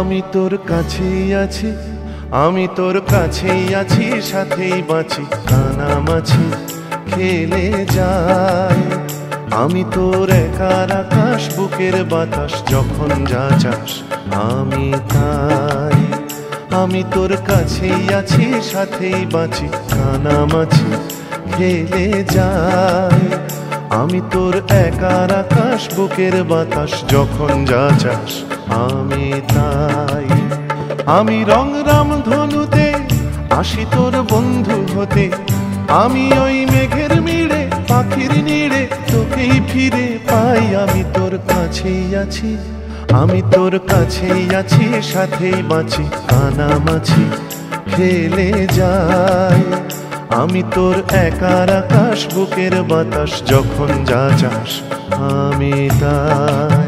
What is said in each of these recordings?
আমি তোর কাছেই আছি, আমি তোর কাছেই আছি, সাথেই বাঁচি, কানামাছি খেলে যায়। আমি তোর একার আকাশ, বুকের বাতাস, যখন যা চাস আমি তাই। আমি তোর কাছেই আছি, সাথেই বাঁচি, কানামাছি খেলে যায়। আমি তোর একার আকাশ, বুকের বাতাস, যখন যা চাস আমি তাই। আমি রং রাম ধনুতে আসি তোর বন্ধু হতে, আমি ওই মেঘের মিড়ে পাখির নিড়ে তোকেই ফিরে পাই। আমি তোর কাছেই আছি, আমি তোর কাছেই আছি, সাথেই বাঁচি, কানামাছি খেলে যায়। আমি তোর একার আকাশ, বুকের বাতাস, যখন যা চাস আমি তাই।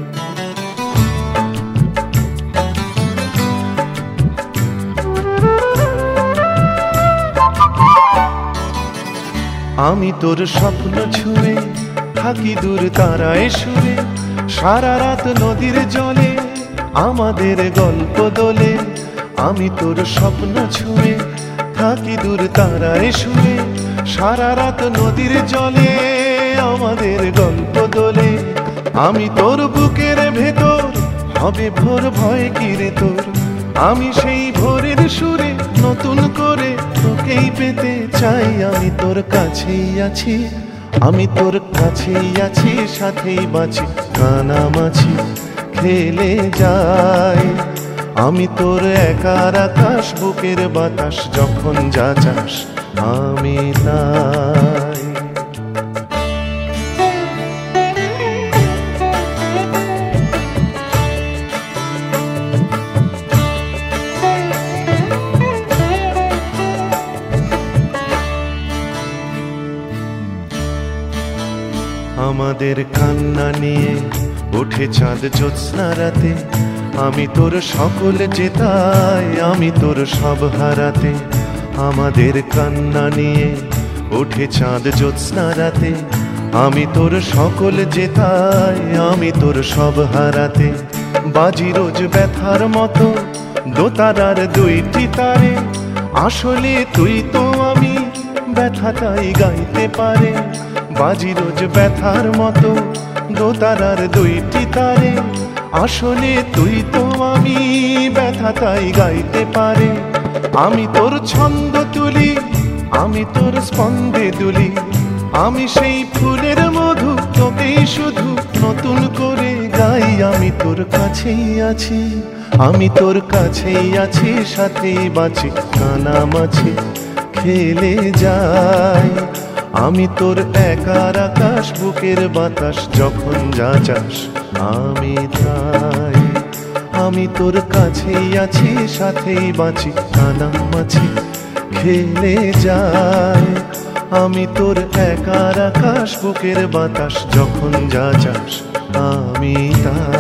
আমি তোর স্বপ্ন ছুঁয়ে থাকি দূর তারায় শুয়ে, সারা রাত নদীর জলে আমাদের গল্প দোলে। আমি তোর স্বপ্ন ছুঁয়ে থাকি দূর তারায় শুয়ে, সারা রাত নদীর জলে আমাদের গল্প দোলে। আমি তোর বুকের ভেতর হবে ভোর, ভয় কিরে তোর, আমি সেই ভোরের সুরে নতুন করে তোকেই পেতে চাই। আমি তোর কাছেই আছি, আমি তোর কাছেই আছি, সাথেই বাঁচি, কানামাছি খেলে যায়। আমি তোর একার আকাশ, বুকের বাতাস, যখন যা চাস আমি তাই। আমাদের কান্না নিয়ে ওঠে চাঁদ জ্যোৎস্না রাতে, আমি তোর সকল জেতাই, আমি তোর সব হারাতে। আমাদের কান্না নিয়ে ওঠে চাঁদ জ্যোৎস্না রাতে, আমি তোর সকল জেতাই, আমি তোর সব হারাতে। বাজি রোজ ব্যথার মতো দোতারার দুইটি তারে, আসলে তুই তো আমি, ব্যথাটাই গাইতে পারে। বাজি রোজ ব্যথার মতো দোতারার দুইটি তারে, আসলে তুই তো আমি, ব্যথাটাই গাইতে পারে। আমি তোর ছন্দ তুলি, আমি তোর স্পন্দে দুলি, আমি সেই ফুলের মধু তোকেই শুধু নতুন করে গাই। আমি তোর কাছেই আছি, আমি তোর কাছেই আছি, সাথেই বাঁচি, কানামাছি খেলে যায়। আমি তোর একার আকাশ, বুকের বাতাস, যখন যা চাস আমি তাই। আমি তোর কাছেই আছি, সাথেই বাঁচি, কানামাছি খেলে যায়। আমি তোর একার আকাশ, বুকের বাতাস, যখন যা চাস আমি তাই।